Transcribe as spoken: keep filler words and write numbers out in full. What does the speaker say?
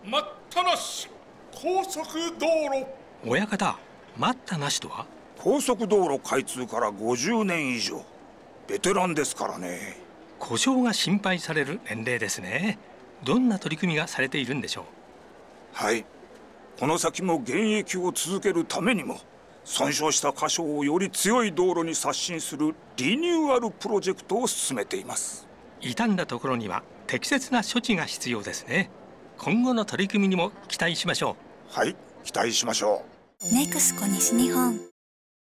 待ったなし高速道路。 親方、待ったなしとは？ 高速道路開通からごじゅうねん以上、ベテランですからね。 故障が心配される年齢ですね。どんな取り組みがされているんでしょう？ はい、この先も現役を続けるためにも、損傷した箇所をより強い道路に刷新するリニューアルプロジェクトを進めています。 傷んだところには適切な処置が必要ですね。今後の取り組みにも期待しましょう。はい、期待しましょう。 ネクスコ西日本。